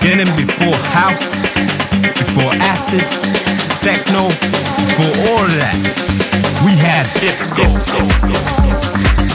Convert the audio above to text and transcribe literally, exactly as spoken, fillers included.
beginning, before house, before acid, techno, before all of that, we had disco. disco.